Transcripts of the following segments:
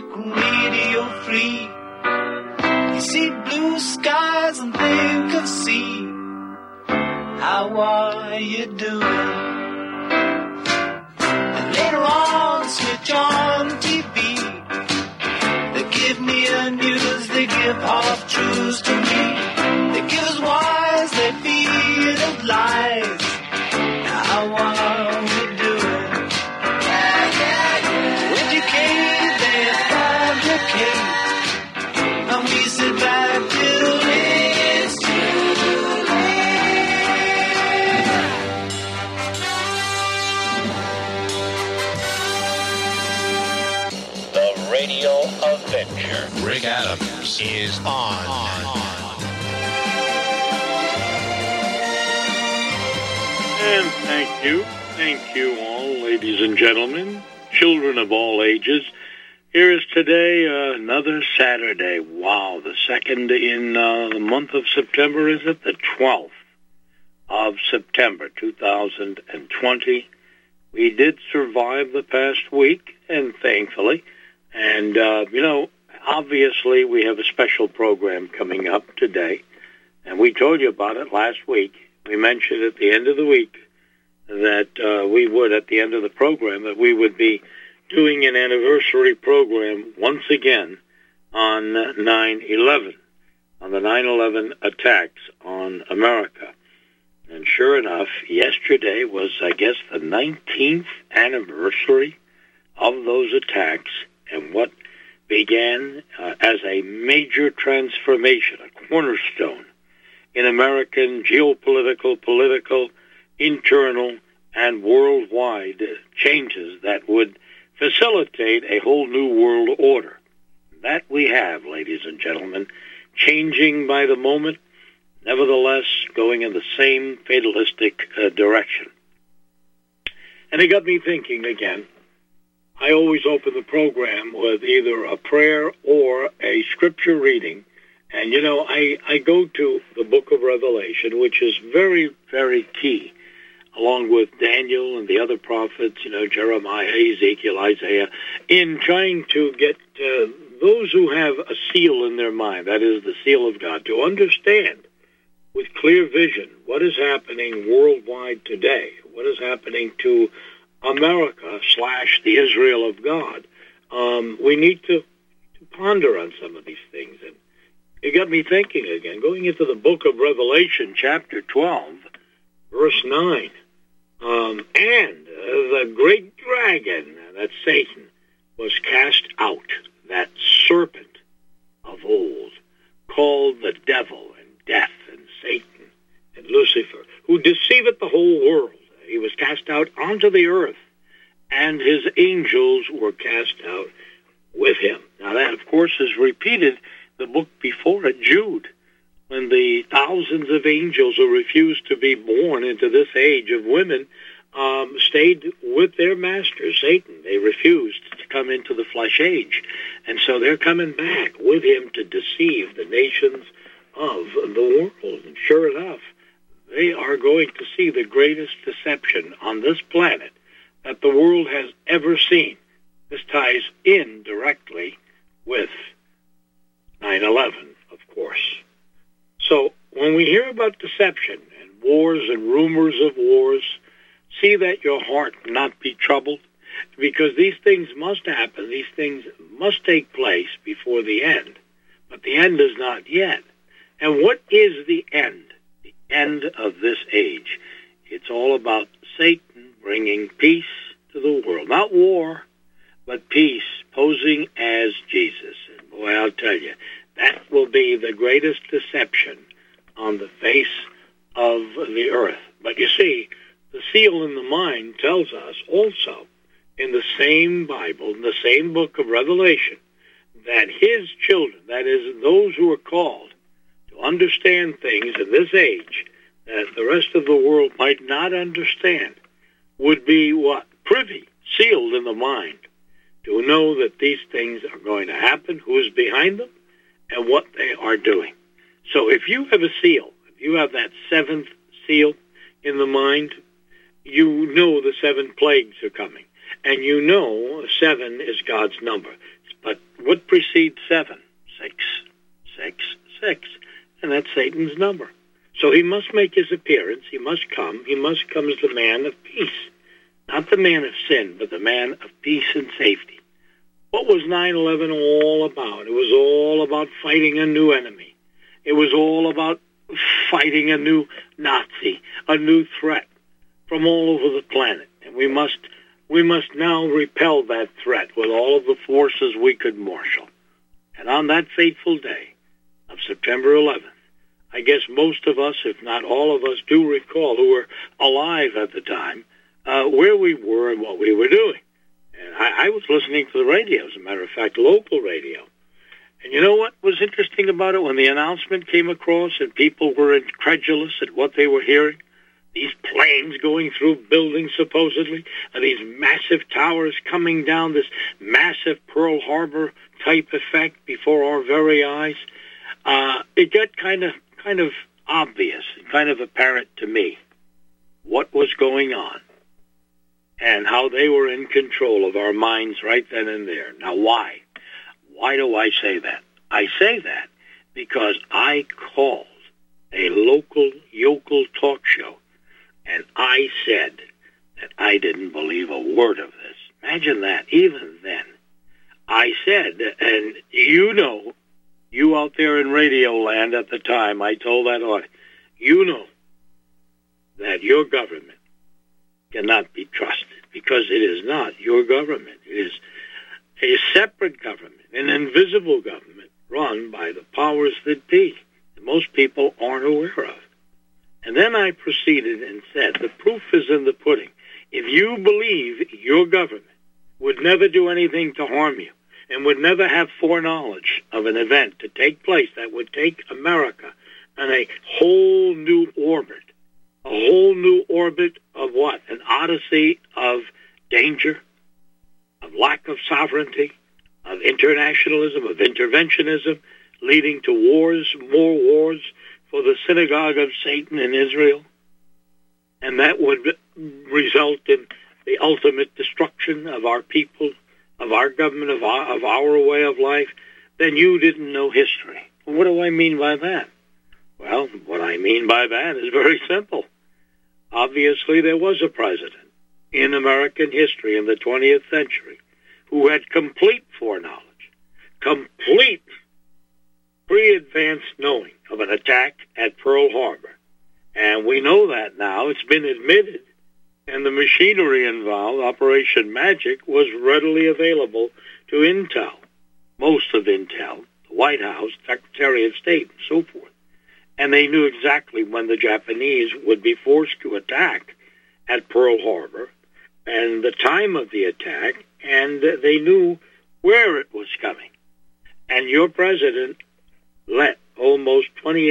radio free. You see blue skies and think of sea. How are you doing? And later on, switch on TV. They give me the news, they give half truths to me. They give us wise, they feed us lies. How are we doing? Educated, they fabricate. And we sit back till it's too late. The Radio Adventure. Rick Adams is on. And thank you all, ladies and gentlemen, children of all ages. Here is today another Saturday. Wow, the second in the month of September, is it? The 12th of September, 2020. We did survive the past week, and thankfully. And, obviously we have a special program coming up today. And we told you about it last week. We mentioned at the end of the week that we would, at the end of the program, that we would be doing an anniversary program once again on 9/11, on the 9/11 attacks on America. And sure enough, yesterday was, I guess, the 19th anniversary of those attacks, and what began as a major transformation, a cornerstone in American geopolitical, political, internal, and worldwide changes that would facilitate a whole new world order. That we have, ladies and gentlemen, changing by the moment, nevertheless going in the same fatalistic direction. And it got me thinking again. I always open the program with either a prayer or a scripture reading. And, I go to the book of Revelation, which is very, very key, along with Daniel and the other prophets, Jeremiah, Ezekiel, Isaiah, in trying to get those who have a seal in their mind, that is the seal of God, to understand with clear vision what is happening worldwide today, what is happening to America / the Israel of God. We need to ponder on some of these things. And it got me thinking again, going into the book of Revelation, chapter 12, verse 9. And the great dragon, that's Satan, was cast out, that serpent of old, called the devil and death and Satan and Lucifer, who deceiveth the whole world. He was cast out onto the earth, and his angels were cast out with him. Now that, of course, is repeated the book before it, Jude, when the thousands of angels who refused to be born into this age of women stayed with their master, Satan. They refused to come into the flesh age. And so they're coming back with him to deceive the nations of the world. And sure enough, they are going to see the greatest deception on this planet that the world has ever seen. This ties in directly with 9/11, of course. So when we hear about deception and wars and rumors of wars, see that your heart not be troubled, because these things must happen. These things must take place before the end. But the end is not yet. And what is the end? The end of this age. It's all about Satan bringing peace to the world. Not war, but peace, posing as Jesus. And boy, I'll tell you, that will be the greatest deception on the face of the earth. But you see, the seal in the mind tells us also in the same Bible, in the same book of Revelation, that his children, that is, those who are called to understand things in this age that the rest of the world might not understand, would be what? Privy, sealed in the mind, to know that these things are going to happen, who is behind them, and what they are doing. So if you have a seal, if you have that seventh seal in the mind, you know the 7 plagues are coming. And you know 7 is God's number. It's But what precedes 7? 6, 6, 6. And that's Satan's number. So he must make his appearance. He must come. He must come as the man of peace. Not the man of sin, but the man of peace and safety. What was 9/11 all about? It was all about fighting a new enemy. It was all about fighting a new Nazi, a new threat from all over the planet. And we must now repel that threat with all of the forces we could marshal. And on that fateful day of September 11th, I guess most of us, if not all of us, do recall, who were alive at the time, where we were and what we were doing. And I was listening to the radio, as a matter of fact, local radio. And you know what was interesting about it? When the announcement came across and people were incredulous at what they were hearing, these planes going through buildings, supposedly, and these massive towers coming down, this massive Pearl Harbor type effect before our very eyes, it got kind of obvious, kind of apparent to me what was going on and how they were in control of our minds right then and there. Now, why? Why do I say that? I say that because I called a local yokel talk show, and I said that I didn't believe a word of this. Imagine that. Even then, I said, and you out there in radio land at the time, I told that audience, you know that your government cannot be trusted because it is not your government. It is a separate government, an invisible government run by the powers that be that most people aren't aware of. And then I proceeded and said, the proof is in the pudding. If you believe your government would never do anything to harm you and would never have foreknowledge of an event to take place that would take America on a whole new orbit, a whole new orbit of what? An odyssey of danger, of lack of sovereignty, of internationalism, of interventionism, leading to wars, more wars for the synagogue of Satan in Israel, and that would result in the ultimate destruction of our people, of our government, of our way of life, then you didn't know history. What do I mean by that? Well, what I mean by that is very simple. Obviously, there was a president in American history in the 20th century who had complete foreknowledge, complete pre-advanced knowing of an attack at Pearl Harbor. And we know that now. It's been admitted. And the machinery involved, Operation Magic, was readily available to Intel, most of Intel, the White House, Secretary of State, and so forth. And they knew exactly when the Japanese would be forced to attack at Pearl Harbor and the time of the attack, and they knew where it was coming. And your president let almost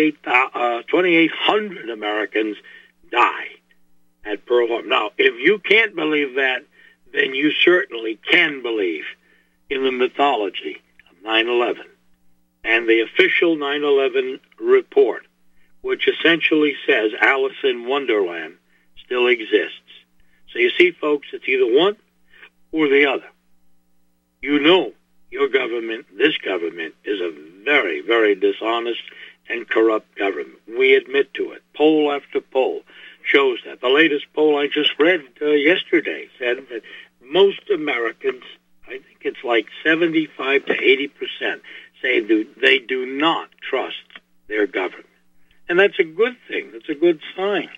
2,800 Americans die at Pearl Harbor. Now, if you can't believe that, then you certainly can believe in the mythology of 9/11 and the official 9/11 report, which essentially says Alice in Wonderland still exists. So you see, folks, it's either one or the other. You know your government, this government, is a very, very dishonest and corrupt government. We admit to it. Poll after poll shows that. The latest poll I just read yesterday said that most Americans, I think it's like 75 to 80%, say they do not trust their government. And that's a good thing. That's a good sign.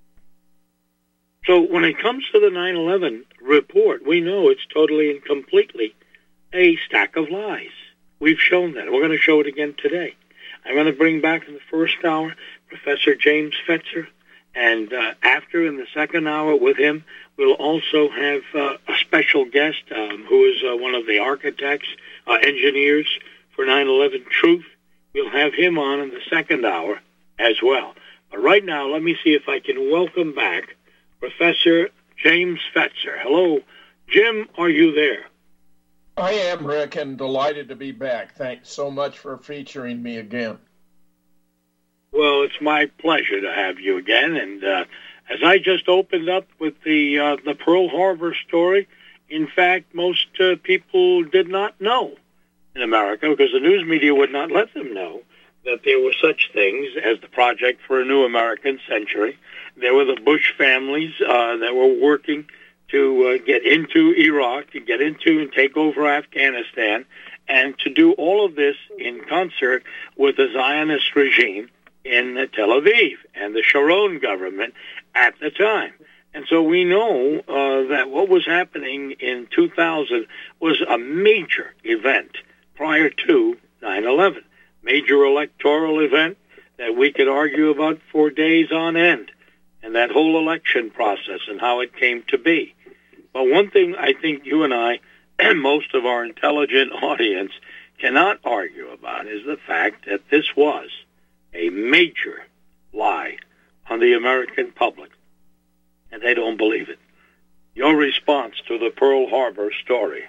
So when it comes to the 9/11 report, we know it's totally and completely a stack of lies. We've shown that. We're going to show it again today. I'm going to bring back in the first hour Professor James Fetzer, and after, in the second hour with him, we'll also have a special guest who is one of the architects, engineers for 9/11 Truth. We'll have him on in the second hour as well. But right now, let me see if I can welcome back Professor James Fetzer. Hello, Jim, are you there? I am, Rick, and delighted to be back. Thanks so much for featuring me again. Well, it's my pleasure to have you again. And as I just opened up with the Pearl Harbor story, in fact, most people did not know in America because the news media would not let them know that there were such things as the Project for a New American Century. There were the Bush families that were working to get into Iraq, to get into and take over Afghanistan, and to do all of this in concert with the Zionist regime in Tel Aviv and the Sharon government at the time. And so we know that what was happening in 2000 was a major event prior to 9/11, major electoral event that we could argue about for days on end, and that whole election process and how it came to be. But one thing I think you and I, and most of our intelligent audience, cannot argue about is the fact that this was a major lie on the American public, and they don't believe it. Your response to the Pearl Harbor story?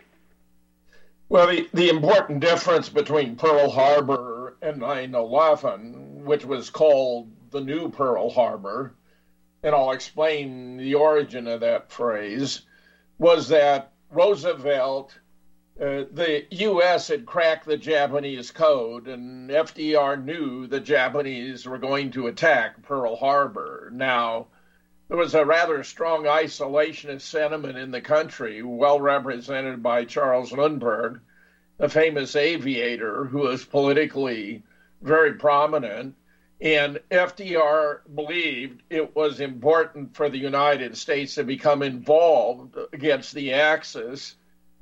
Well, the important difference between Pearl Harbor and 9/11, which was called the new Pearl Harbor, and I'll explain the origin of that phrase, was that Roosevelt, the U.S. had cracked the Japanese code, and FDR knew the Japanese were going to attack Pearl Harbor. Now, there was a rather strong isolationist sentiment in the country, well represented by Charles Lindbergh, the famous aviator who was politically very prominent. And FDR believed it was important for the United States to become involved against the Axis,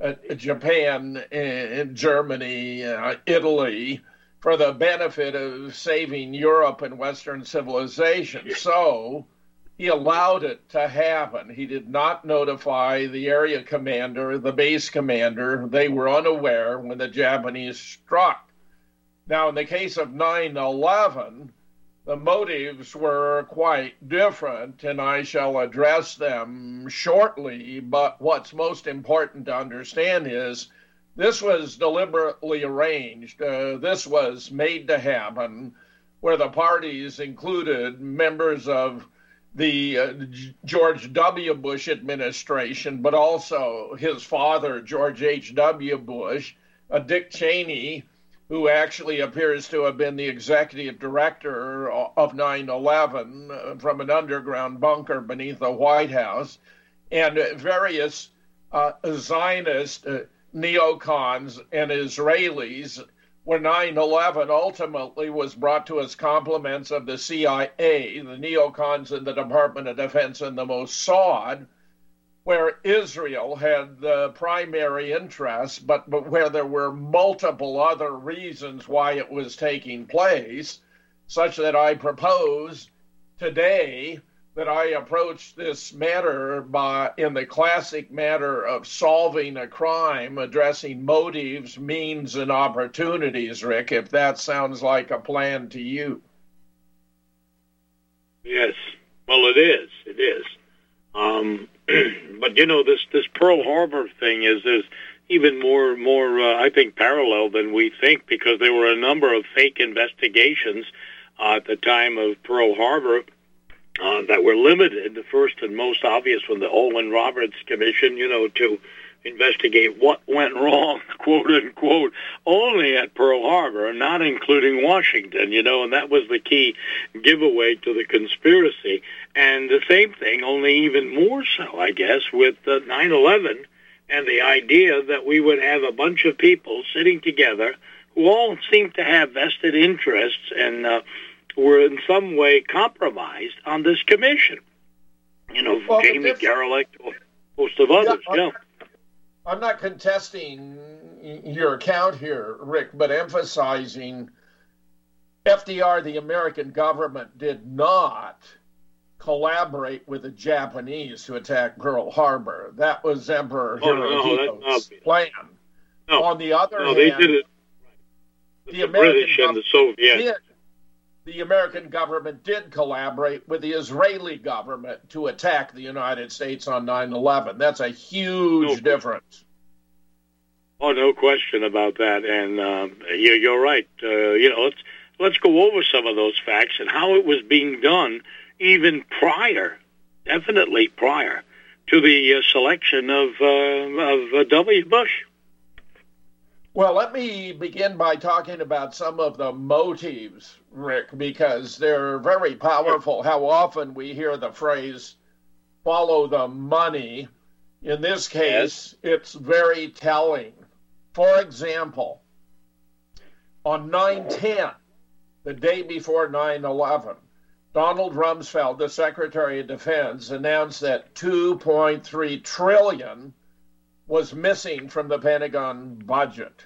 Japan, and Germany, Italy, for the benefit of saving Europe and Western civilization. So he allowed it to happen. He did not notify the area commander, the base commander. They were unaware when the Japanese struck. Now, in the case of 9/11, the motives were quite different, and I shall address them shortly. But what's most important to understand is this was deliberately arranged. This was made to happen, where the parties included members of the George W. Bush administration, but also his father, George H.W. Bush, Dick Cheney, who actually appears to have been the executive director of 9/11 from an underground bunker beneath the White House, and various Zionist neocons and Israelis, where 9/11 ultimately was brought to us compliments of the CIA, the neocons in the Department of Defense, and the Mossad, where Israel had the primary interest, but where there were multiple other reasons why it was taking place, such that I propose today that I approach this matter in the classic matter of solving a crime, addressing motives, means, and opportunities, Rick, if that sounds like a plan to you. Yes. Well, it is. It is. But, you know, this Pearl Harbor thing is even more I think, parallel than we think, because there were a number of fake investigations at the time of Pearl Harbor that were limited. The first and most obvious one, the Olin Roberts Commission, to investigate what went wrong, quote unquote, only at Pearl Harbor, not including Washington, and that was the key giveaway to the conspiracy. And the same thing, only even more so, I guess, with 9/11 and the idea that we would have a bunch of people sitting together who all seemed to have vested interests and were in some way compromised on this commission. Jamie Garelick, a host of others, I'm not contesting your account here, Rick, but emphasizing FDR, the American government, did not collaborate with the Japanese to attack Pearl Harbor. That was Emperor Hirohito's plan. No, on the other hand, they did it. The British and the Soviets. The American government did collaborate with the Israeli government to attack the United States on 9/11. That's a huge difference. Oh, no question about that. And you're right. Let's go over some of those facts and how it was being done even definitely prior to the selection of W. Bush. Well, let me begin by talking about some of the motives, Rick, because they're very powerful. How often we hear the phrase, follow the money. In this case, It's very telling. For example, on 9/10, the day before 9/11, Donald Rumsfeld, the Secretary of Defense, announced that $2.3 trillion was missing from the Pentagon budget.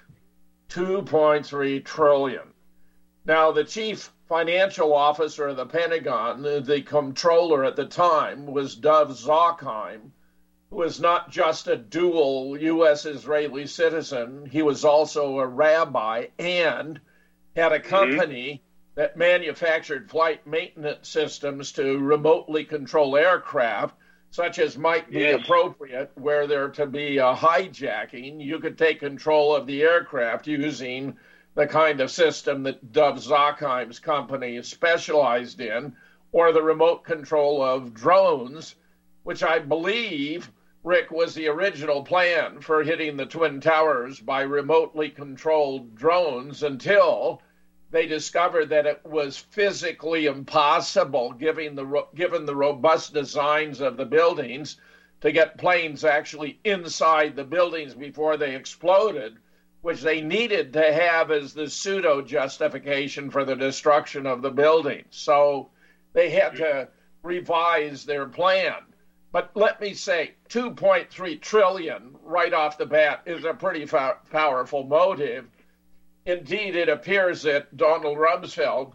$2.3 trillion. Now, the chief financial officer of the Pentagon, the comptroller at the time, was Dov Zakheim, who was not just a dual U.S.-Israeli citizen, he was also a rabbi and had a company that manufactured flight maintenance systems to remotely control aircraft, such as might be appropriate where there to be a hijacking. You could take control of the aircraft using the kind of system that Dov Zakheim's company specialized in, or the remote control of drones, which I believe, Rick, was the original plan for hitting the Twin Towers by remotely controlled drones until they discovered that it was physically impossible, given the robust designs of the buildings, to get planes actually inside the buildings before they exploded, which they needed to have as the pseudo justification for the destruction of the buildings. So they had to revise their plan. But let me say, $2.3 trillion right off the bat is a pretty powerful motive. Indeed, it appears that Donald Rumsfeld,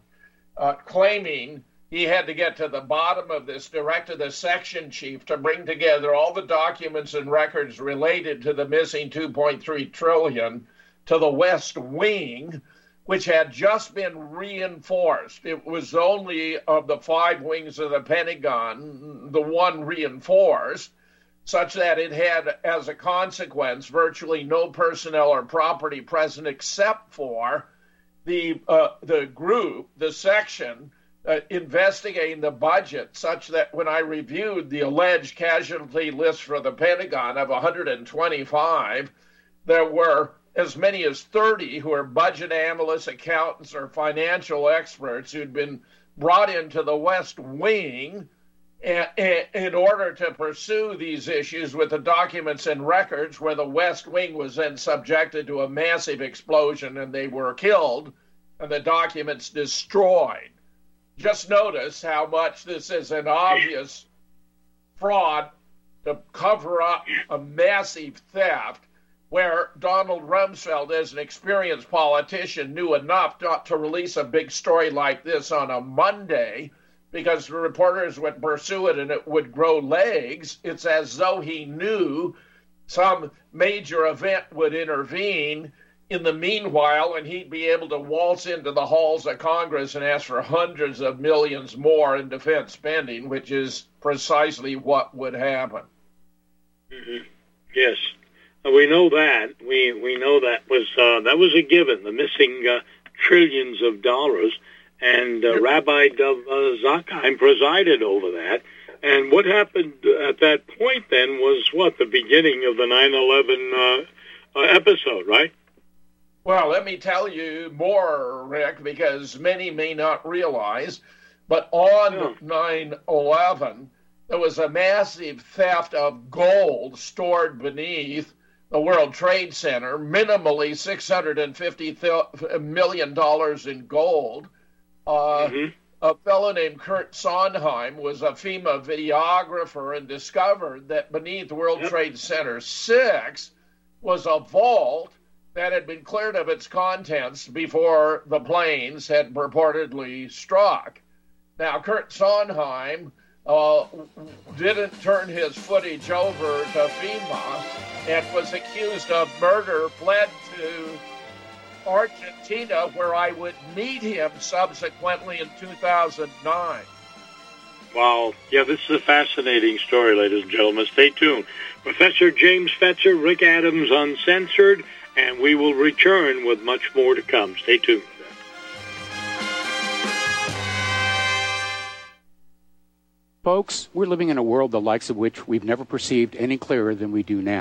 claiming he had to get to the bottom of this, directed the section chief to bring together all the documents and records related to the missing $2.3 trillion to the West Wing, which had just been reinforced. It was only of the 5 wings of the Pentagon, the one reinforced, such that it had, as a consequence, virtually no personnel or property present except for the group, the section, investigating the budget, such that when I reviewed the alleged casualty list for the Pentagon of 125, there were as many as 30 who are budget analysts, accountants, or financial experts who'd been brought into the West Wing in order to pursue these issues with the documents and records, where the West Wing was then subjected to a massive explosion and they were killed and the documents destroyed. Just notice how much this is an obvious fraud to cover up a massive theft, where Donald Rumsfeld, as an experienced politician, knew enough not to release a big story like this on a Monday, because the reporters would pursue it and it would grow legs. It's as though he knew some major event would intervene in the meanwhile, and he'd be able to waltz into the halls of Congress and ask for hundreds of millions more in defense spending, which is precisely what would happen. Mm-hmm. Yes. We know that. We know that was a given, the missing trillions of dollars, and Rabbi Dov Zakheim presided over that. And what happened at that point then was the beginning of the 9/11 episode, right? Well, let me tell you more, Rick, because many may not realize, but on 9/11, there was a massive theft of gold stored beneath the World Trade Center, minimally $650 million in gold. A fellow named Kurt Sondheim was a FEMA videographer and discovered that beneath World Trade Center 6 was a vault that had been cleared of its contents before the planes had purportedly struck. Now, Kurt Sondheim didn't turn his footage over to FEMA and was accused of murder, fled to Argentina, where I would meet him subsequently in 2009. Wow. Yeah, this is a fascinating story, ladies and gentlemen. Stay tuned. Professor James Fetzer, Rick Adams Uncensored, and we will return with much more to come. Stay tuned. Folks, we're living in a world the likes of which we've never perceived any clearer than we do now.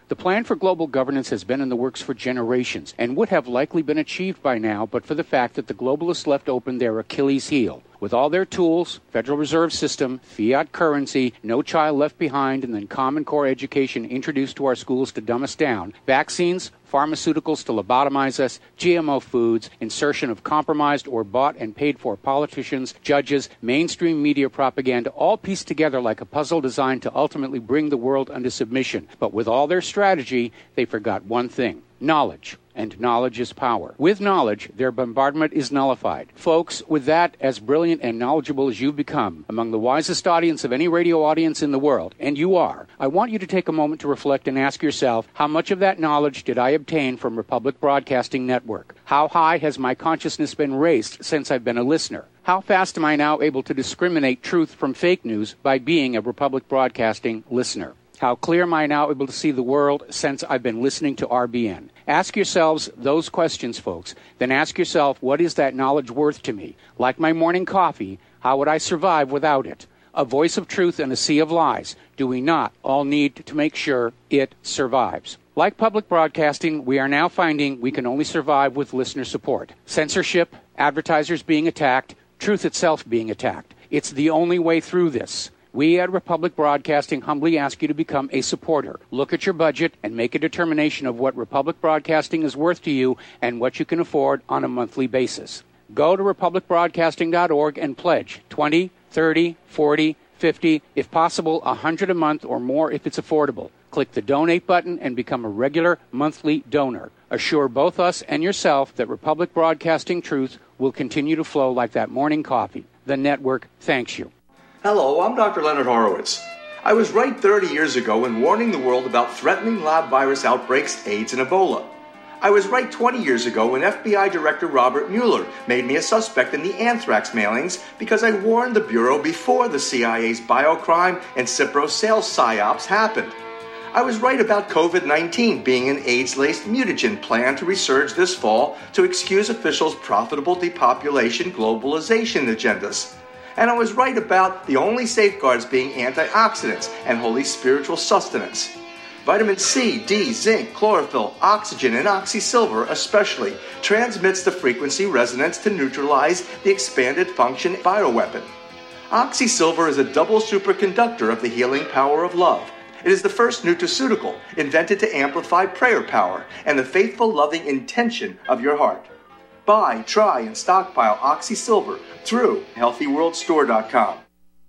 The plan for global governance has been in the works for generations and would have likely been achieved by now but for the fact that the globalists left open their Achilles heel. With all their tools, Federal Reserve System, fiat currency, no child left behind, and then Common Core education introduced to our schools to dumb us down, vaccines, pharmaceuticals to lobotomize us, GMO foods, insertion of compromised or bought and paid for politicians, judges, mainstream media propaganda, all pieced together like a puzzle designed to ultimately bring the world under submission. But with all their strategy, they forgot one thing: knowledge. And knowledge is power. With knowledge, their bombardment is nullified. Folks, with that, as brilliant and knowledgeable as you've become, among the wisest audience of any radio audience in the world, and you are, I want you to take a moment to reflect and ask yourself, how much of that knowledge did I obtain from Republic Broadcasting Network? How high has my consciousness been raised since I've been a listener? How fast am I now able to discriminate truth from fake news by being a Republic Broadcasting listener? How clear am I now able to see the world since I've been listening to RBN? Ask yourselves those questions, folks. Then ask yourself, what is that knowledge worth to me? Like my morning coffee, how would I survive without it? A voice of truth in a sea of lies. Do we not all need to make sure it survives? Like public broadcasting, we are now finding we can only survive with listener support. Censorship, advertisers being attacked, truth itself being attacked. It's the only way through this. We at Republic Broadcasting humbly ask you to become a supporter. Look at your budget and make a determination of what Republic Broadcasting is worth to you and what you can afford on a monthly basis. Go to republicbroadcasting.org and pledge $20, $30, $40, $50, if possible, $100 a month or more if it's affordable. Click the donate button and become a regular monthly donor. Assure both us and yourself that Republic Broadcasting truth will continue to flow like that morning coffee. The network thanks you. Hello, I'm Dr. Leonard Horowitz. I was right 30 years ago in warning the world about threatening lab virus outbreaks, AIDS, and Ebola. I was right 20 years ago when FBI Director Robert Mueller made me a suspect in the anthrax mailings because I warned the Bureau before the CIA's biocrime and Cipro sales psyops happened. I was right about COVID-19 being an AIDS-laced mutagen plan to resurge this fall to excuse officials' profitable depopulation globalization agendas. And I was right about the only safeguards being antioxidants and holy spiritual sustenance. Vitamin C, D, zinc, chlorophyll, oxygen, and oxysilver especially transmits the frequency resonance to neutralize the expanded function bioweapon. Oxysilver is a double superconductor of the healing power of love. It is the first nutraceutical invented to amplify prayer power and the faithful loving intention of your heart. Buy, try, and stockpile Oxysilver through HealthyWorldStore.com.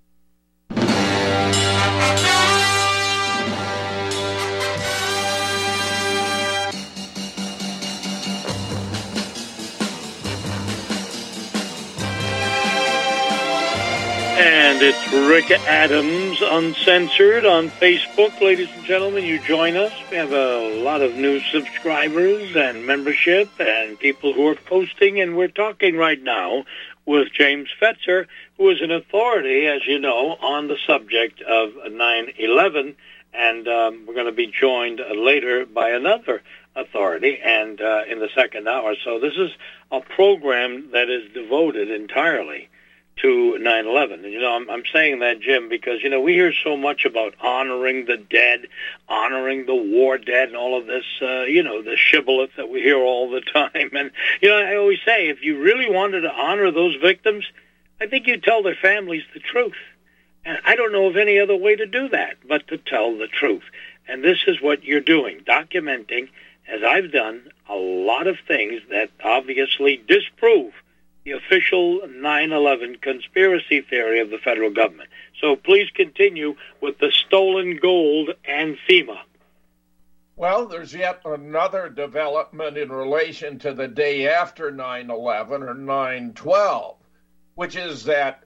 And it's Rick Adams Uncensored on Facebook. Ladies and gentlemen, you join us. We have a lot of new subscribers and membership and people who are posting, and we're talking right now with James Fetzer, who is an authority, as you know, on the subject of 9/11, and we're going to be joined later by another authority and in the second hour. So this is a program that is devoted entirely to 9/11. And, I'm saying that, Jim, because, we hear so much about honoring the dead, honoring the war dead, and all of this, the shibboleth that we hear all the time. And, I always say, if you really wanted to honor those victims, I think you'd tell their families the truth. And I don't know of any other way to do that but to tell the truth. And this is what you're doing, documenting, as I've done, a lot of things that obviously disprove the official 9/11 conspiracy theory of the federal government. So please continue with the stolen gold and FEMA. Well, there's yet another development in relation to the day after 9/11, or 9/12, which is that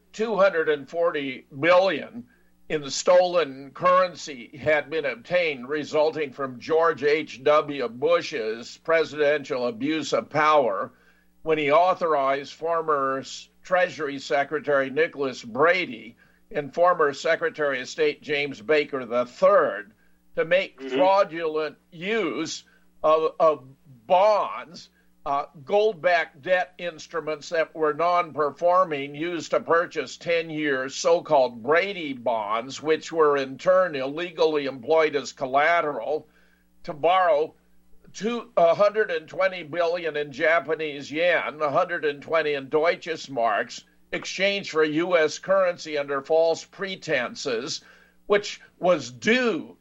$240 billion in the stolen currency had been obtained, resulting from George H.W. Bush's presidential abuse of power when he authorized former Treasury Secretary Nicholas Brady and former Secretary of State James Baker III to make fraudulent use of bonds, gold-backed debt instruments that were non-performing, used to purchase 10-year so-called Brady bonds, which were in turn illegally employed as collateral to borrow 120 billion in Japanese yen, 120 in Deutsche Marks, exchanged for U.S. currency under false pretenses, which was due,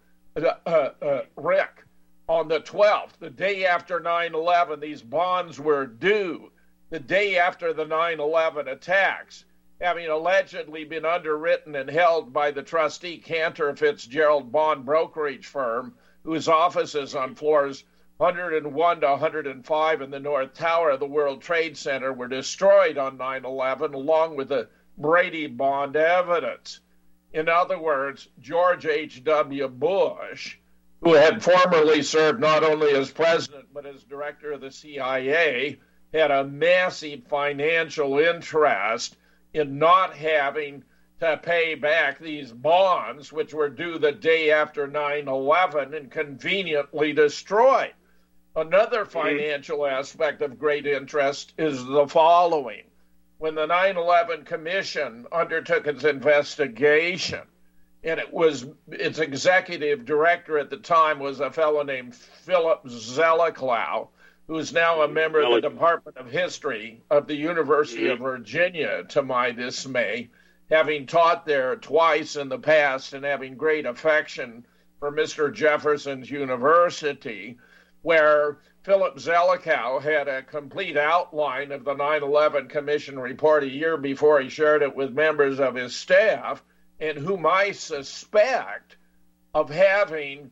Rick, on the 12th, the day after 9/11. These bonds were due the day after the 9/11 attacks, having allegedly been underwritten and held by the trustee Cantor Fitzgerald bond brokerage firm, whose offices on floors 101 to 105 in the North Tower of the World Trade Center were destroyed on 9/11, along with the Brady bond evidence. In other words, George H.W. Bush, who had formerly served not only as president but as director of the CIA, had a massive financial interest in not having to pay back these bonds, which were due the day after 9/11 and conveniently destroyed. Another financial aspect of great interest is the following. When the 9/11 Commission undertook its investigation, and its executive director at the time was a fellow named Philip Zelikow, who is now a member of the Department of History of the University of Virginia, to my dismay, having taught there twice in the past and having great affection for Mr. Jefferson's University, where Philip Zelikow had a complete outline of the 9/11 Commission report a year before he shared it with members of his staff, and whom I suspect of having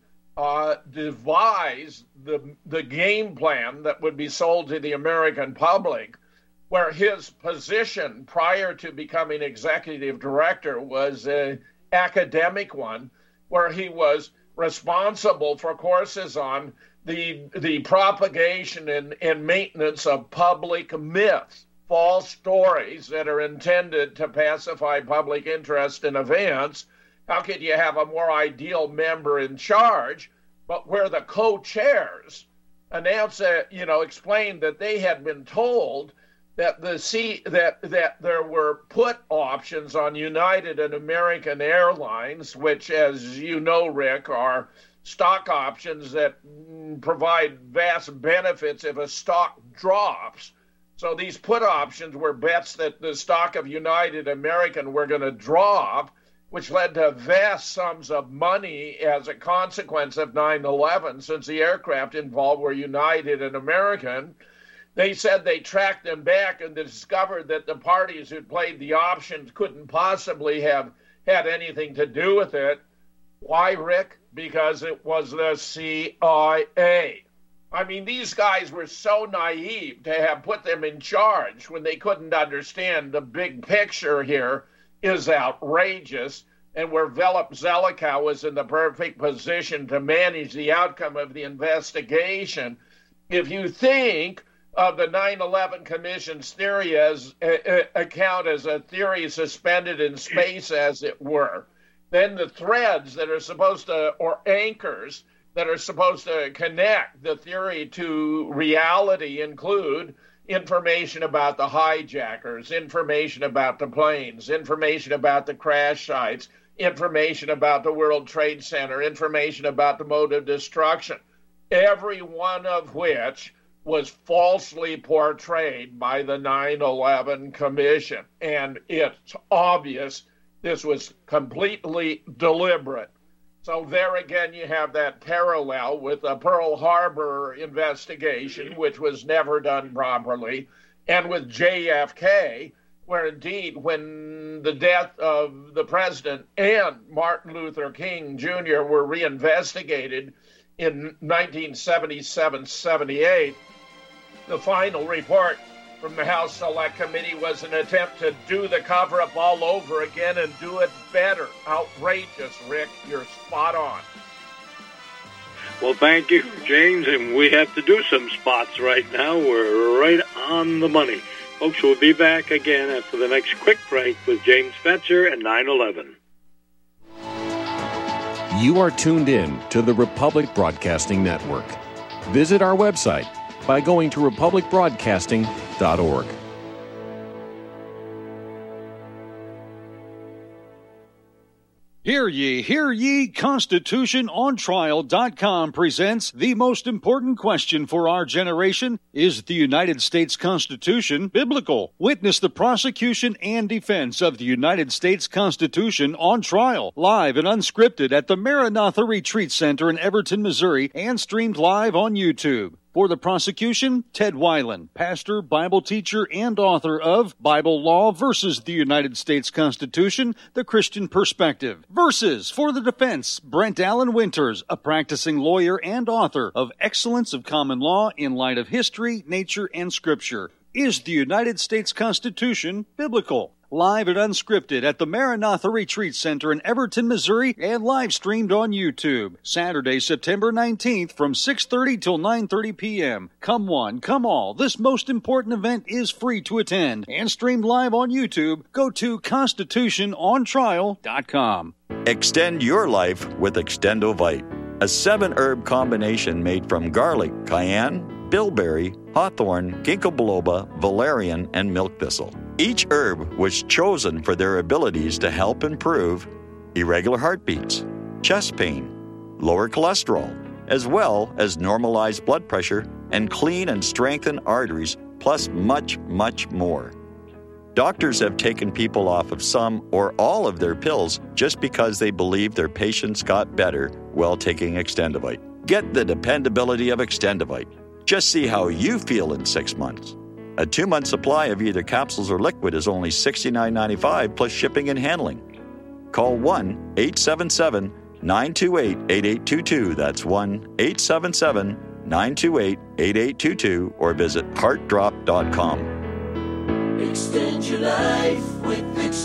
devised the game plan that would be sold to the American public, where his position prior to becoming executive director was an academic one, where he was responsible for courses on the propagation and maintenance of public myths, false stories that are intended to pacify public interest in events. How could you have a more ideal member in charge? But where the co-chairs explained that they had been told that that there were put options on United and American Airlines, which, as you know, Rick, are stock options that provide vast benefits if a stock drops. So these put options were bets that the stock of United American were going to drop, which led to vast sums of money as a consequence of 9/11, since the aircraft involved were United and American. They said they tracked them back and discovered that the parties who played the options couldn't possibly have had anything to do with it. Why, Rick? Because it was the CIA. I mean, these guys were so naive to have put them in charge when they couldn't understand the big picture here is outrageous, and where Philip Zelikow was in the perfect position to manage the outcome of the investigation. If you think of the 9/11 Commission's theory as account as a theory suspended in space, as it were, then the threads that are supposed to, or anchors that are supposed to connect the theory to reality, include information about the hijackers, information about the planes, information about the crash sites, information about the World Trade Center, information about the mode of destruction, every one of which was falsely portrayed by the 9/11 Commission. And it's obvious this was completely deliberate. So there again, you have that parallel with the Pearl Harbor investigation, which was never done properly, and with JFK, where indeed when the death of the president and Martin Luther King Jr. were reinvestigated in 1977-78, the final report from the House Select Committee was an attempt to do the cover-up all over again and do it better. Outrageous, Rick. You're spot on. Well, thank you, James. And we have to do some spots right now. We're right on the money. Folks, we'll be back again after the next quick break with James Fetzer and 9/11. You are tuned in to the Republic Broadcasting Network. Visit our website by going to republicbroadcasting.org. Hear ye, ConstitutionOnTrial.com presents the most important question for our generation. Is the United States Constitution biblical? Witness the prosecution and defense of the United States Constitution on trial, live and unscripted at the Maranatha Retreat Center in Everton, Missouri, and streamed live on YouTube. For the prosecution, Ted Weiland, pastor, Bible teacher, and author of Bible Law versus the United States Constitution, The Christian Perspective. Versus for the defense, Brent Allen Winters, a practicing lawyer and author of Excellence of Common Law in Light of History, Nature, and Scripture. Is the United States Constitution biblical? Live and unscripted at the Maranatha Retreat Center in Everton, Missouri, and live streamed on YouTube. Saturday, September 19th from 6:30 till 9:30 p.m. Come one, come all. This most important event is free to attend and streamed live on YouTube. Go to ConstitutionOnTrial.com. Extend your life with Extendovite, a 7-herb combination made from garlic, cayenne, bilberry, hawthorn, ginkgo biloba, valerian, and milk thistle. Each herb was chosen for their abilities to help improve irregular heartbeats, chest pain, lower cholesterol, as well as normalize blood pressure and clean and strengthen arteries, plus much, much more. Doctors have taken people off of some or all of their pills just because they believe their patients got better while taking Extendovite. Get the dependability of Extendovite. Just see how you feel in 6 months. A 2-month supply of either capsules or liquid is only $69.95 plus shipping and handling. Call 1-877-928-8822. That's 1-877-928-8822 or visit heartdrop.com. Extend your life with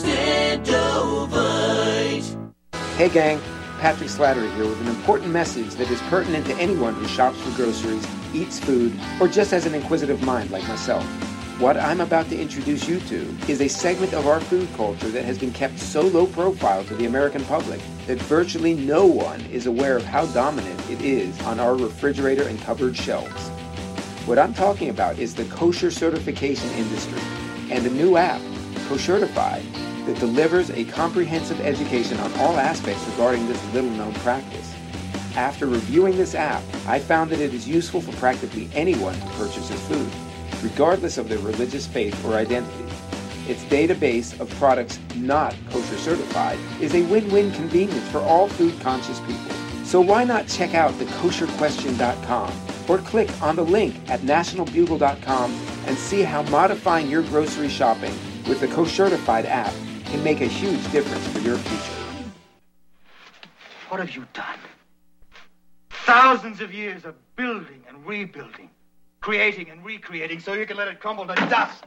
Extendovite. Hey gang, Patrick Slattery here with an important message that is pertinent to anyone who shops for groceries, eats food, or just has an inquisitive mind like myself. What I'm about to introduce you to is a segment of our food culture that has been kept so low profile to the American public that virtually no one is aware of how dominant it is on our refrigerator and cupboard shelves. What I'm talking about is the kosher certification industry and a new app, Koshertified, that delivers a comprehensive education on all aspects regarding this little-known practice. After reviewing this app, I found that it is useful for practically anyone who purchases food, regardless of their religious faith or identity. Its database of products not kosher certified is a win-win convenience for all food-conscious people. So why not check out thekosherquestion.com or click on the link at nationalbugle.com and see how modifying your grocery shopping with the Koshertified app can make a huge difference for your future. What have you done? Thousands of years of building and rebuilding, creating and recreating so you can let it crumble to dust.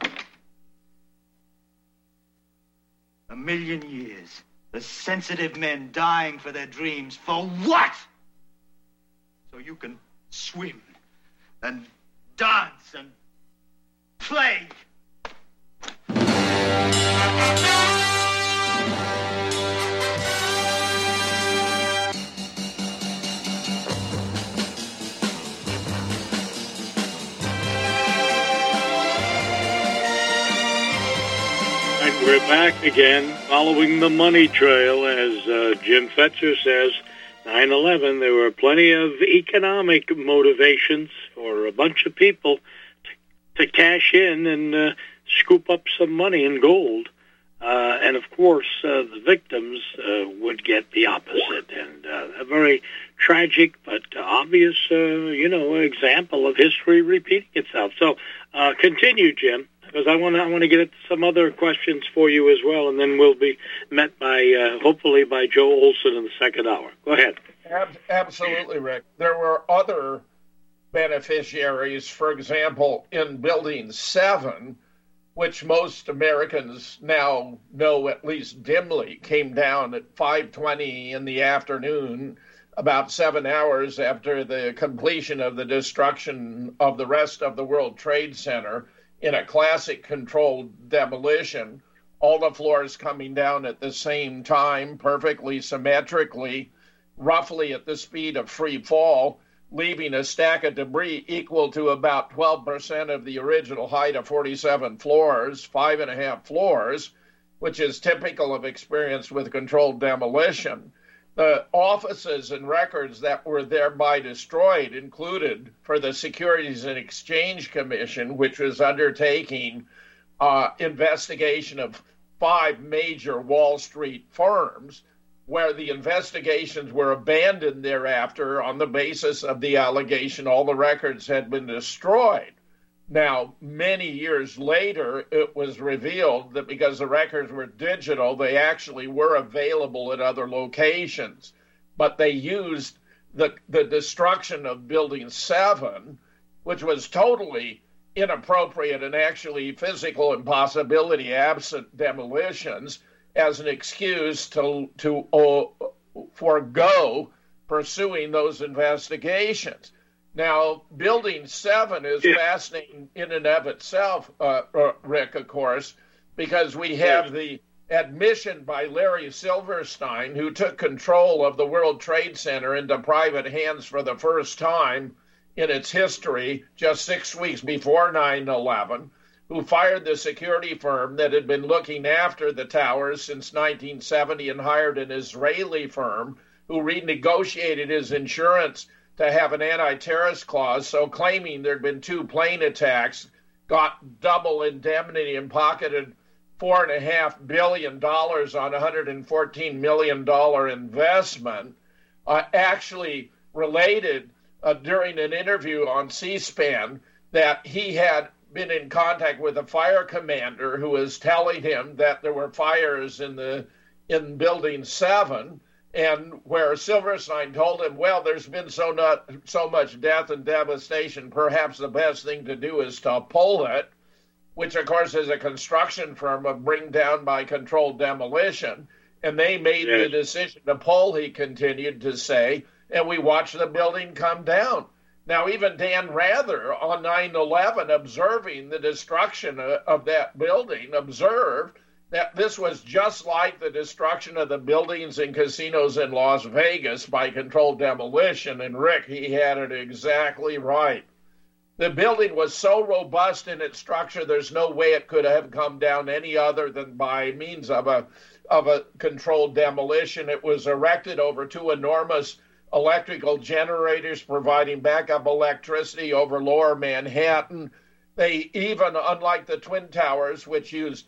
1,000,000 years, the sensitive men dying for their dreams. For what? So you can swim and dance and play. We're back again, following the money trail, as Jim Fetzer says. 9/11, there were plenty of economic motivations for a bunch of people to cash in and scoop up some money in gold. And, of course, the victims would get the opposite. And a very tragic but obvious, example of history repeating itself. So continue, Jim, because I want to get at some other questions for you as well, and then we'll be met by, hopefully, by Joe Olson in the second hour. Go ahead. Absolutely, Rick. There were other beneficiaries, for example, in Building 7, which most Americans now know at least dimly, came down at 5:20 in the afternoon, about 7 hours after the completion of the destruction of the rest of the World Trade Center in a classic controlled demolition, all the floors coming down at the same time, perfectly symmetrically, roughly at the speed of free fall, leaving a stack of debris equal to about 12% of the original height of 47 floors, 5.5 floors. which is typical of experience with controlled demolition. The offices and records that were thereby destroyed included for the Securities and Exchange Commission, which was undertaking investigation of 5 major Wall Street firms, where the investigations were abandoned thereafter on the basis of the allegation all the records had been destroyed. Now, many years later, it was revealed that because the records were digital, they actually were available at other locations. But they used the destruction of Building 7, which was totally inappropriate and actually physical impossibility absent demolitions, as an excuse to forego pursuing those investigations. Now, Building 7 is fascinating in and of itself, Rick, of course, because we have the admission by Larry Silverstein, who took control of the World Trade Center into private hands for the first time in its history, just 6 weeks before 9/11, who fired the security firm that had been looking after the towers since 1970 and hired an Israeli firm who renegotiated his insurance to have an anti-terrorist clause, so claiming there'd been 2 plane attacks, got double indemnity and pocketed $4.5 billion on a $114 million investment, actually related during an interview on C-SPAN that he had been in contact with a fire commander who was telling him that there were fires in Building 7, and where Silverstein told him, well, there's been so much death and devastation, perhaps the best thing to do is to pull it, which, of course, is a construction firm of bring down by controlled demolition. And they made the decision to pull, he continued to say, and we watched the building come down. Now, even Dan Rather on 9/11, observing the destruction of that building, observed that this was just like the destruction of the buildings and casinos in Las Vegas by controlled demolition. And Rick, he had it exactly right. The building was so robust in its structure, there's no way it could have come down any other than by means of a controlled demolition. It was erected over 2 enormous electrical generators providing backup electricity over lower Manhattan. They even, unlike the Twin Towers, which used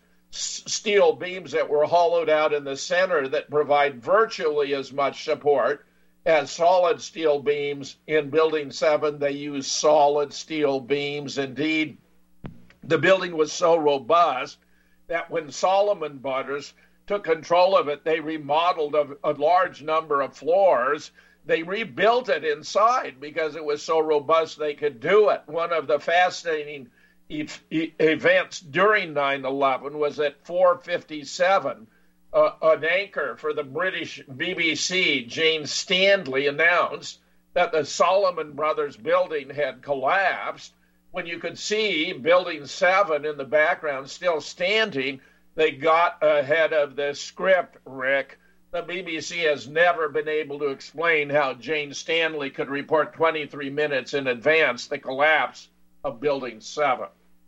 steel beams that were hollowed out in the center that provide virtually as much support as solid steel beams, in Building 7, they used solid steel beams. Indeed, the building was so robust that when Salomon Brothers took control of it, they remodeled a large number of floors. They rebuilt it inside because it was so robust they could do it. One of the fascinating events during 9/11 was at 4:57, an anchor for the British BBC, Jane Stanley, announced that the Salomon Brothers building had collapsed. When you could see Building 7 in the background still standing, they got ahead of the script, Rick. The BBC has never been able to explain how Jane Stanley could report 23 minutes in advance the collapse of Building 7.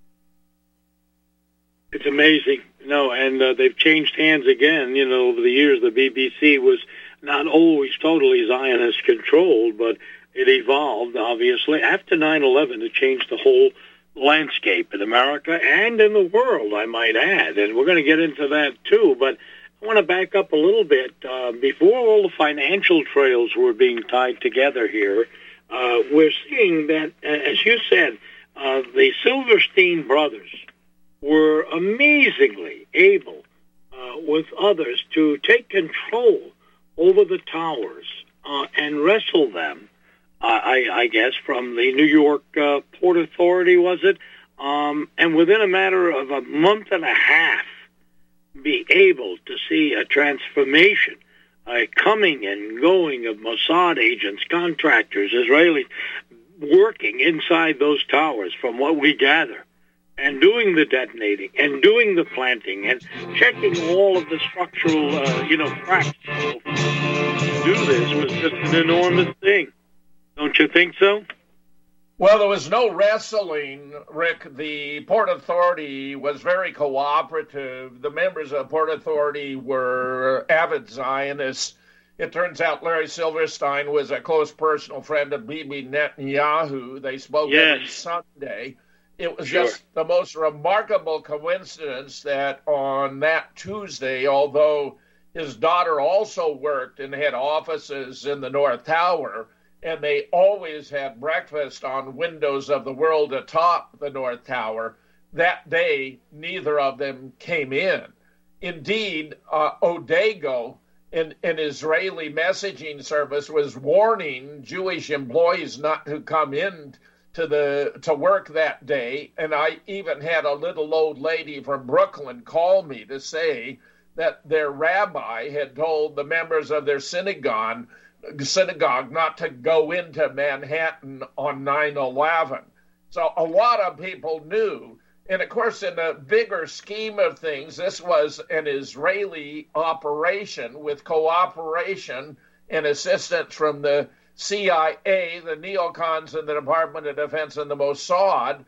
It's amazing, and they've changed hands again. Over the years, the BBC was not always totally Zionist-controlled, but it evolved, obviously. After 9/11, it changed the whole landscape in America and in the world, I might add, and we're going to get into that, too, but I want to back up a little bit. Before all the financial trails were being tied together here, we're seeing that, as you said, the Silverstein brothers were amazingly able, with others, to take control over the towers and wrestle them, I guess, from the New York Port Authority, was it? And within a matter of a month and a half, be able to see a transformation, coming and going of Mossad agents, contractors, Israelis, working inside those towers, from what we gather, and doing the detonating, and doing the planting, and checking all of the structural, cracks. To do this was just an enormous thing. Don't you think so? Well, there was no wrestling, Rick. The Port Authority was very cooperative. The members of the Port Authority were avid Zionists. It turns out Larry Silverstein was a close personal friend of Bibi Netanyahu. They spoke every Sunday. It was just the most remarkable coincidence that on that Tuesday, although his daughter also worked and had offices in the North Tower, and they always had breakfast on windows of the world atop the North Tower, that day neither of them came in. Indeed, Odego, an Israeli messaging service, was warning Jewish employees not to come in to work that day. And I even had a little old lady from Brooklyn call me to say that their rabbi had told the members of their synagogue not to go into Manhattan on 9/11. So a lot of people knew. And of course, in the bigger scheme of things, this was an Israeli operation with cooperation and assistance from the CIA, the neocons in the Department of Defense, and the Mossad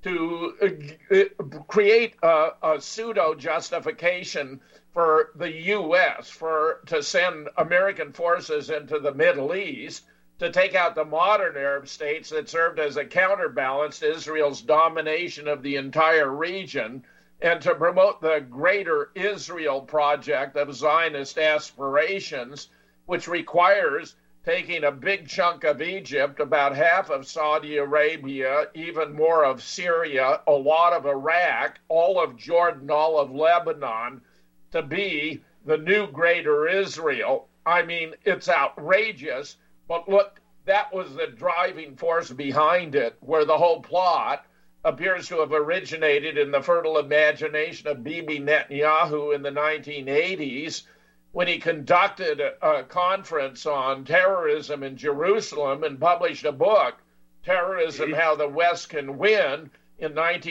to create a pseudo-justification for the U.S. to send American forces into the Middle East to take out the modern Arab states that served as a counterbalance to Israel's domination of the entire region, and to promote the Greater Israel Project of Zionist aspirations, which requires taking a big chunk of Egypt, about half of Saudi Arabia, even more of Syria, a lot of Iraq, all of Jordan, all of Lebanon, to be the new Greater Israel. I mean, it's outrageous, but look, that was the driving force behind it, where the whole plot appears to have originated in the fertile imagination of Bibi Netanyahu in the 1980s, when he conducted a conference on terrorism in Jerusalem and published a book, Terrorism, How the West Can Win, in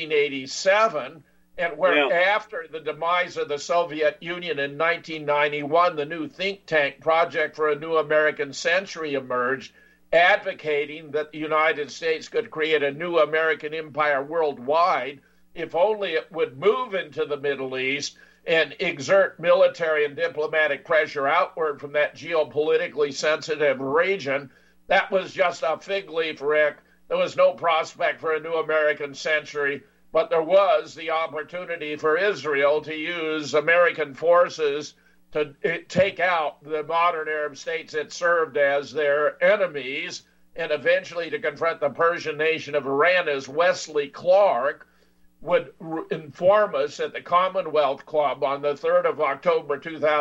1987, and where after the demise of the Soviet Union in 1991, the new think tank Project for a New American Century emerged, advocating that the United States could create a new American empire worldwide if only it would move into the Middle East and exert military and diplomatic pressure outward from that geopolitically sensitive region. That was just a fig leaf, Rick. There was no prospect for a new American century, but there was the opportunity for Israel to use American forces to take out the modern Arab states it served as their enemies, and eventually to confront the Persian nation of Iran, as Wesley Clark would inform us at the Commonwealth Club on the 3rd of October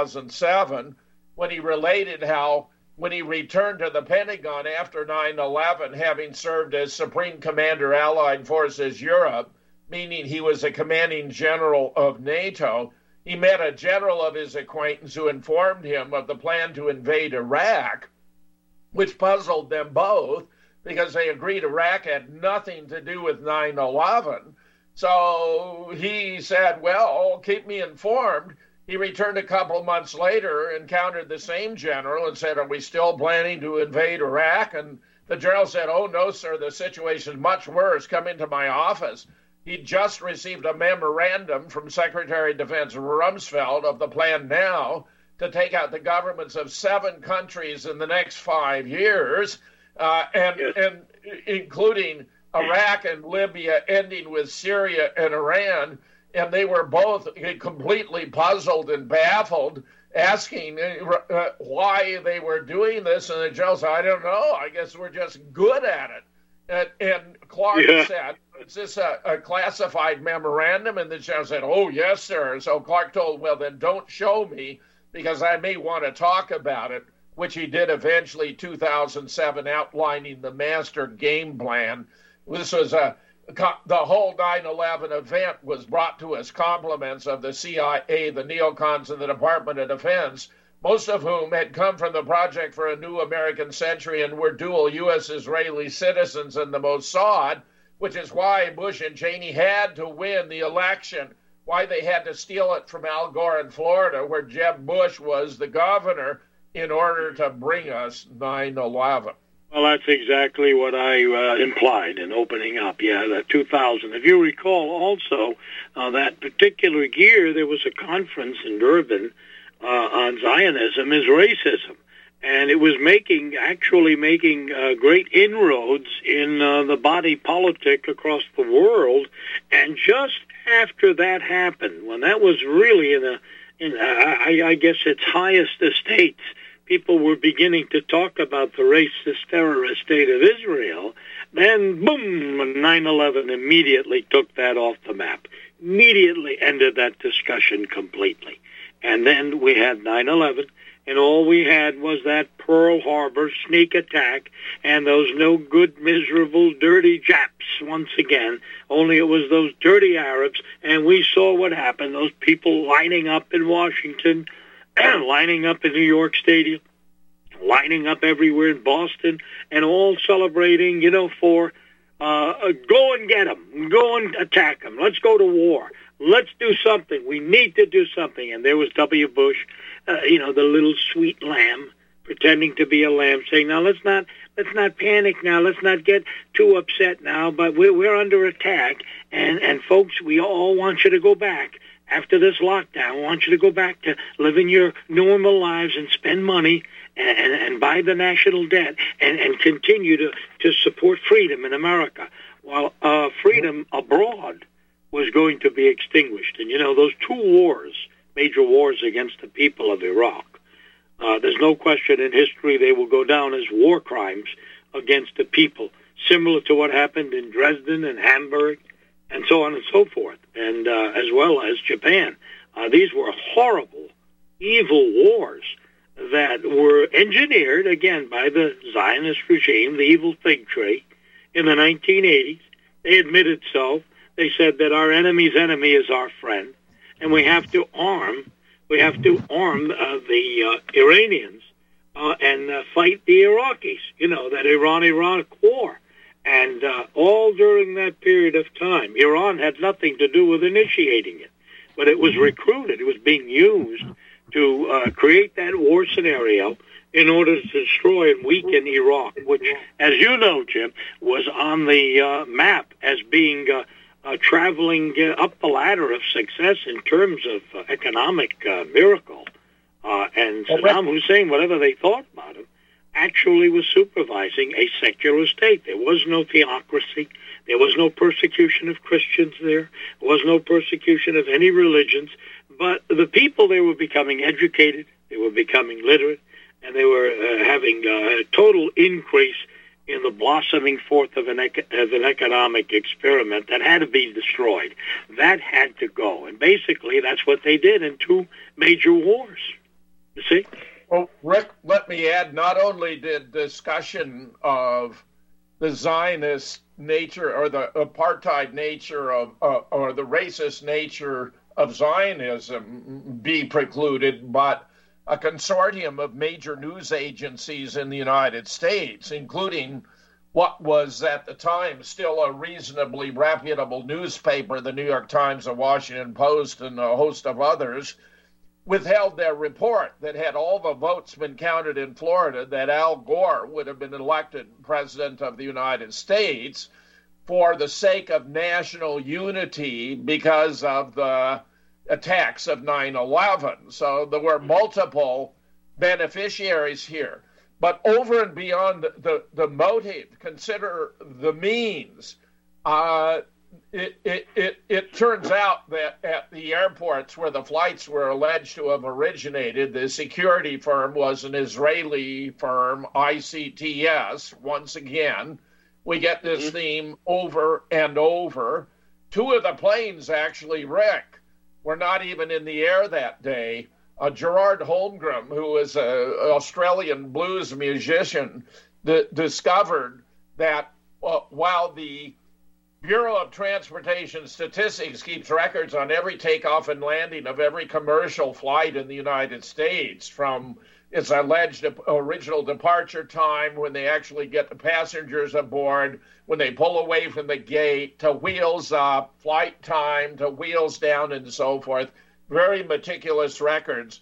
2007, when he related how, when he returned to the Pentagon after 9/11, having served as Supreme Commander Allied Forces Europe, meaning he was a commanding general of NATO, he met a general of his acquaintance who informed him of the plan to invade Iraq, which puzzled them both because they agreed Iraq had nothing to do with 9/11. So he said, well, keep me informed. He returned a couple of months later, encountered the same general and said, are we still planning to invade Iraq? And the general said, oh, no, sir, the situation is much worse. Come into my office. He just received a memorandum from Secretary of Defense Rumsfeld of the plan now to take out the governments of 7 countries in the next 5 years, and including Iraq and Libya, ending with Syria and Iran. And they were both completely puzzled and baffled, asking why they were doing this. And the general said, I don't know. I guess we're just good at it. And Clark said, is this a classified memorandum? And the general said, oh, yes, sir. So Clark told, well, then don't show me, because I may want to talk about it, which he did eventually 2007, outlining the master game plan. This was the whole 9/11 event was brought to us compliments of the CIA, the neocons, and the Department of Defense, most of whom had come from the Project for a New American Century and were dual U.S.-Israeli citizens in the Mossad, which is why Bush and Cheney had to win the election, why they had to steal it from Al Gore in Florida, where Jeb Bush was the governor, in order to bring us 9/11. Well, that's exactly what I implied in opening up. Yeah, that 2000. If you recall, also that particular year there was a conference in Durban on Zionism is racism, and it was actually making great inroads in the body politic across the world. And just after that happened, when that was really I guess its highest estates, people were beginning to talk about the racist terrorist state of Israel, then boom, 9/11 immediately took that off the map, immediately ended that discussion completely. And then we had 9/11, and all we had was that Pearl Harbor sneak attack and those no good, miserable, dirty Japs once again, only it was those dirty Arabs, and we saw what happened, those people lining up in Washington, lining up in New York Stadium, lining up everywhere in Boston, and all celebrating, for go and get them, go and attack them, let's go to war, let's do something, we need to do something. And there was W. Bush, the little sweet lamb, pretending to be a lamb, saying, now let's not panic now, let's not get too upset now, but we're under attack, and folks, we all want you to go back. After this lockdown, I want you to go back to living your normal lives and spend money and buy the national debt and continue to support freedom in America, while freedom abroad was going to be extinguished. And, those two wars, major wars against the people of Iraq, there's no question in history they will go down as war crimes against the people, similar to what happened in Dresden and Hamburg, and so on and so forth, and as well as Japan. These were horrible, evil wars that were engineered, again, by the Zionist regime, the evil fig tree, in the 1980s. They admitted so. They said that our enemy's enemy is our friend, and we have to arm the Iranians and fight the Iraqis, that Iran-Iraq war. And all during that period of time, Iran had nothing to do with initiating it, but it was recruited. It was being used to create that war scenario in order to destroy and weaken Iraq, which, as you know, Jim, was on the map as being traveling up the ladder of success in terms of economic miracle. And Saddam Hussein, whatever they thought about him, actually was supervising a secular state. There was no theocracy. There was no persecution of Christians there. There was no persecution of any religions. But the people, they were becoming educated, they were becoming literate, and they were having a total increase in the blossoming forth of an economic experiment that had to be destroyed. That had to go. And basically, that's what they did in two major wars. You see? Well, Rick, let me add, not only did discussion of the Zionist nature or the apartheid nature of or the racist nature of Zionism be precluded, but a consortium of major news agencies in the United States, including what was at the time still a reasonably reputable newspaper, the New York Times, the Washington Post, and a host of others, withheld their report that had all the votes been counted in Florida, that Al Gore would have been elected president of the United States for the sake of national unity because of the attacks of 9/11. So there were multiple beneficiaries here. But over and beyond the motive, consider the means. It turns out that at the airports where the flights were alleged to have originated, the security firm was an Israeli firm, ICTS. Once again, we get this theme over and over. Two of the planes, actually, Rick, were not even in the air that day. Gerard Holmgren, who was an Australian blues musician, discovered that while the Bureau of Transportation Statistics keeps records on every takeoff and landing of every commercial flight in the United States, from its alleged original departure time, when they actually get the passengers aboard, when they pull away from the gate, to wheels up, flight time, to wheels down, and so forth. Very meticulous records.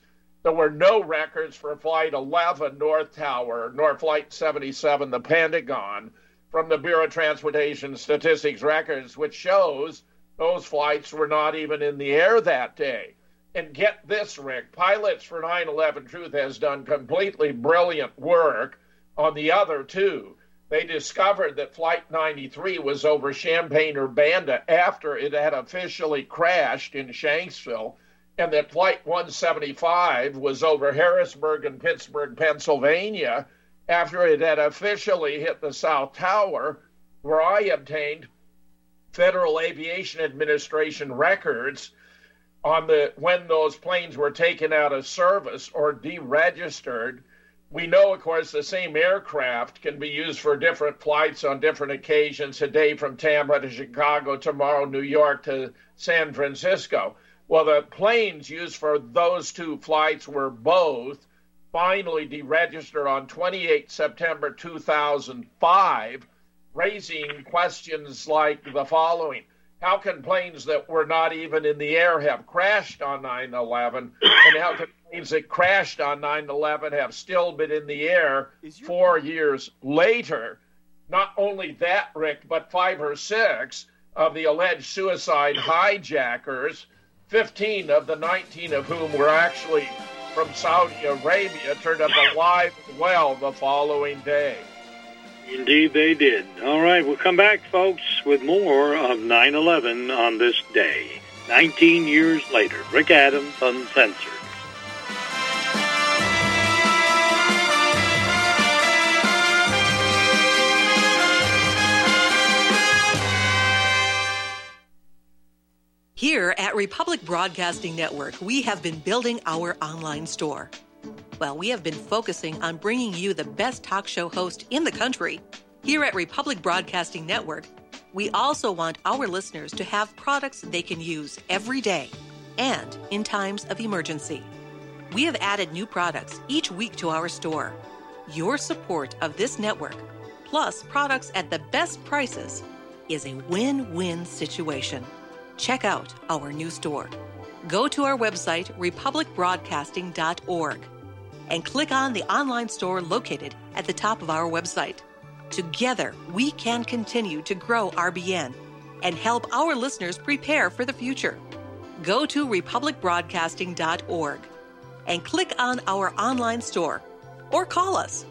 There were no records for Flight 11 North Tower, nor Flight 77 the Pentagon, from the Bureau of Transportation Statistics records, which shows those flights were not even in the air that day. And get this, Rick, Pilots for 9/11 Truth has done completely brilliant work on the other two. They discovered that Flight 93 was over Champaign-Urbana after it had officially crashed in Shanksville, and that Flight 175 was over Harrisburg and Pittsburgh, Pennsylvania, after it had officially hit the South Tower, where I obtained Federal Aviation Administration records on when those planes were taken out of service or deregistered. We know, of course, the same aircraft can be used for different flights on different occasions, today from Tampa to Chicago, tomorrow New York to San Francisco. Well, the planes used for those two flights were both finally deregistered on 28 September 2005, raising questions like the following. How can planes that were not even in the air have crashed on 9/11? And how can planes that crashed on 9/11 have still been in the air 4 years later? Not only that, Rick, but 5 or 6 of the alleged suicide hijackers, 15 of the 19 of whom were actually from Saudi Arabia, turned up alive and well the following day. Indeed they did. All right, we'll come back, folks, with more of 9/11 on this day. 19 years later, Rick Adams, Uncensored. Here at Republic Broadcasting Network, we have been building our online store. Well, we have been focusing on bringing you the best talk show host in the country. Here at Republic Broadcasting Network, we also want our listeners to have products they can use every day and in times of emergency. We have added new products each week to our store. Your support of this network, plus products at the best prices, is a win-win situation. Check out our new store. Go to our website, republicbroadcasting.org, and click on the online store located at the top of our website. Together, we can continue to grow RBN and help our listeners prepare for the future. Go to republicbroadcasting.org and click on our online store or call us.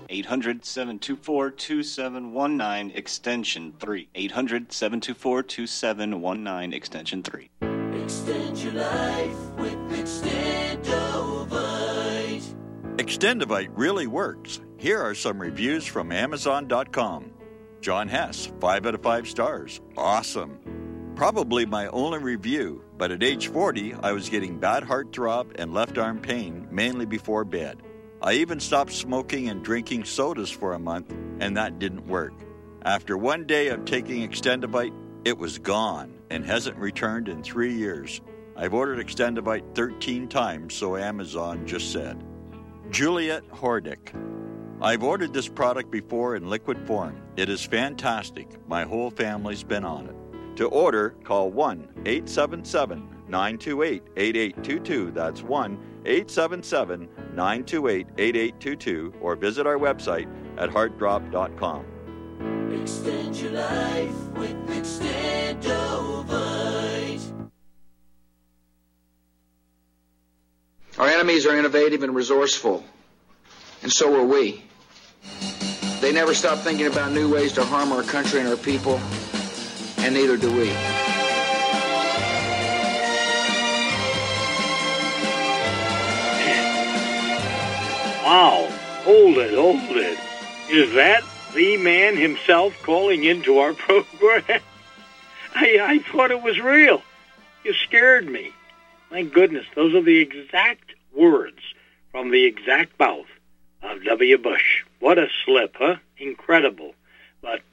800-724-2719, extension 3. 800-724-2719, extension 3. Extend your life with Extendovite. Extendovite really works. Here are some reviews from Amazon.com. John Hess, 5 out of 5 stars. Awesome. Probably my only review, but at age 40, I was getting bad heart throb and left arm pain, mainly before bed. I even stopped smoking and drinking sodas for a month, and that didn't work. After 1 day of taking Extendovite, it was gone and hasn't returned in 3 years. I've ordered Extendovite 13 times, so Amazon just said. Juliet Hordick. I've ordered this product before in liquid form. It is fantastic. My whole family's been on it. To order, call 1-877-928-8822. That's 1-877-928-8822. Or visit our website at heartdrop.com. Extend your life with Extendovite. Our enemies are innovative and resourceful, and so are we. They never stop thinking about new ways to harm our country and our people, and neither do we. Wow, hold it. Is that the man himself calling into our program? I thought it was real. You scared me. My goodness, those are the exact words from the exact mouth of W. Bush. What a slip, huh? Incredible. But,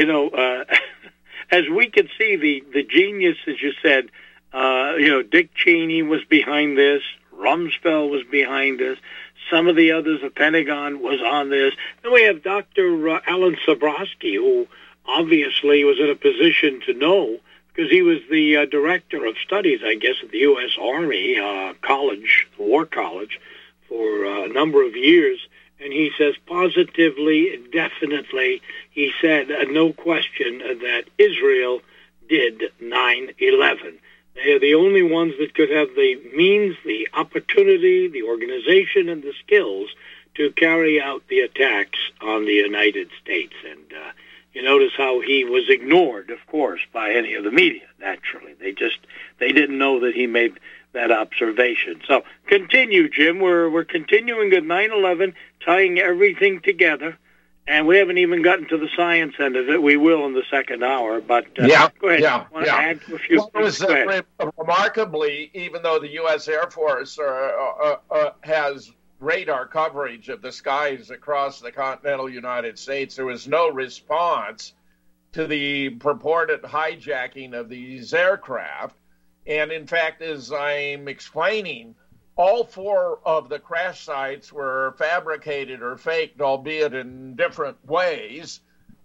as we could see, the genius, as you said, Dick Cheney was behind this, Rumsfeld was behind this, some of the others, the Pentagon was on this. Then we have Dr. Alan Sabrowski, who obviously was in a position to know, because he was the director of studies, I guess, at the U.S. Army College, the War College, for a number of years. And he says positively, definitely, he said, no question that Israel did 9/11. They are the only ones that could have the means, the opportunity, the organization, and the skills to carry out the attacks on the United States. And you notice how he was ignored, of course, by any of the media, naturally. They didn't know that he made that observation. So continue, Jim. We're continuing at 9/11, tying everything together. And we haven't even gotten to the science end of it. We will in the second hour. But go ahead. Add a few things? Remarkably, even though the U.S. Air Force has radar coverage of the skies across the continental United States, there was no response to the purported hijacking of these aircraft. And in fact, as I'm explaining, all four of the crash sites were fabricated or faked, albeit in different ways.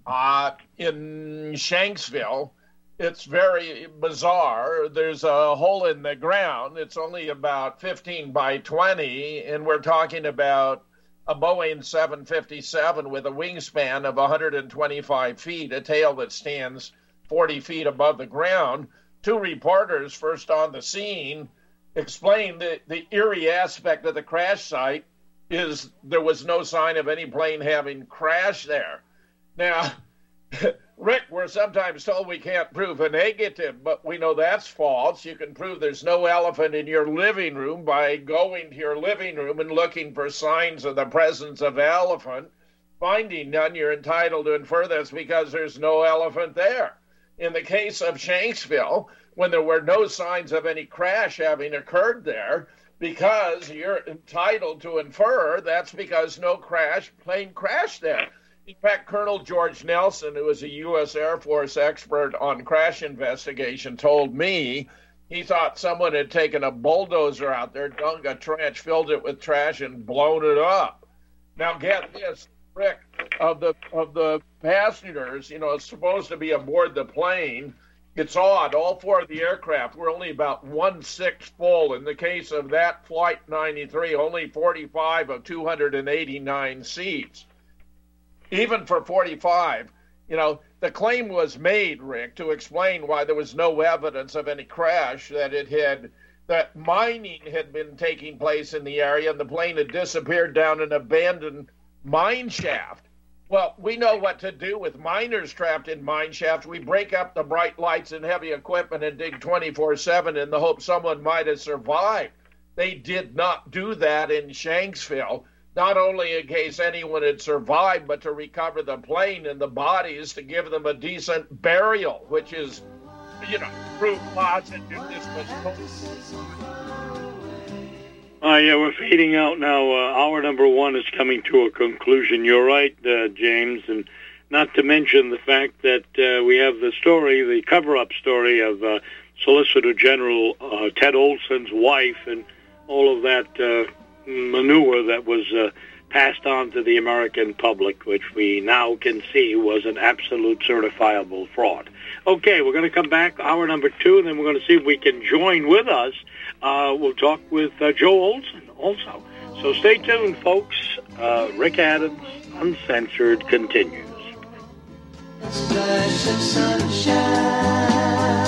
In Shanksville, it's very bizarre. There's a hole in the ground. It's only about 15 by 20, and we're talking about a Boeing 757 with a wingspan of 125 feet, a tail that stands 40 feet above the ground. Two reporters first on the scene explained the eerie aspect of the crash site is there was no sign of any plane having crashed there. Now, Rick, we're sometimes told we can't prove a negative, but we know that's false. You can prove there's no elephant in your living room by going to your living room and looking for signs of the presence of elephant. Finding none, you're entitled to infer that's because there's no elephant there. In the case of Shanksville, when there were no signs of any crash having occurred there, because you're entitled to infer that's because no plane crashed there. In fact, Colonel George Nelson, who is a U.S. Air Force expert on crash investigation, told me he thought someone had taken a bulldozer out there, dug a trench, filled it with trash, and blown it up. Now get this, Rick, of the passengers, it's supposed to be aboard the plane. It's odd. All four of the aircraft were only about 1/6 full. In the case of that Flight 93, only 45 of 289 seats. Even for 45, the claim was made, Rick, to explain why there was no evidence of any crash, that mining had been taking place in the area and the plane had disappeared down an abandoned mine shaft. Well, we know what to do with miners trapped in mine shafts. We break up the bright lights and heavy equipment and dig 24/7 in the hope someone might have survived. They did not do that in Shanksville, not only in case anyone had survived, but to recover the plane and the bodies to give them a decent burial, which is, proof positive this was. We're fading out now. Hour number one is coming to a conclusion. You're right, James, and not to mention the fact that we have the cover-up story of Solicitor General Ted Olson's wife and all of that manure that was passed on to the American public, which we now can see was an absolute certifiable fraud. Okay, we're going to come back, hour number two, and then we're going to see if we can join with us. We'll talk with Joe Olson also. So stay tuned, folks. Rick Adams, Uncensored, continues. A splash of sunshine.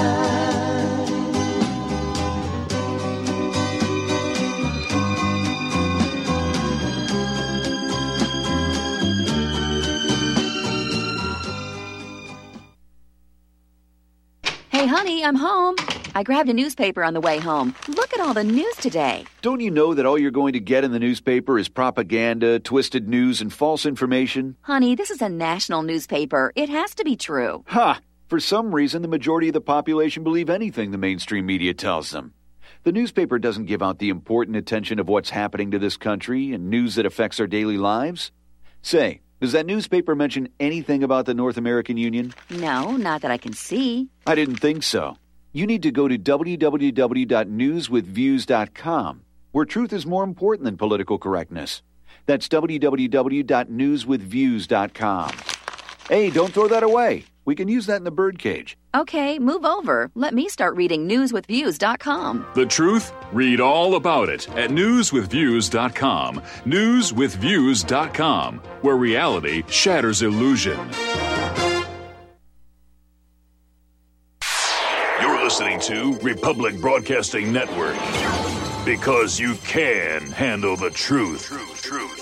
Hey, honey, I'm home. I grabbed a newspaper on the way home. Look at all the news today. Don't you know that all you're going to get in the newspaper is propaganda, twisted news, and false information? Honey, this is a national newspaper. It has to be true. Ha! For some reason, the majority of the population believe anything the mainstream media tells them. The newspaper doesn't give out the important attention of what's happening to this country and news that affects our daily lives. Say, does that newspaper mention anything about the North American Union? No, not that I can see. I didn't think so. You need to go to www.newswithviews.com, where truth is more important than political correctness. That's www.newswithviews.com. Hey, don't throw that away. We can use that in the birdcage. Okay, move over. Let me start reading newswithviews.com. The truth? Read all about it at newswithviews.com. Newswithviews.com, where reality shatters illusion. You're listening to Republic Broadcasting Network. Because you can handle the truth.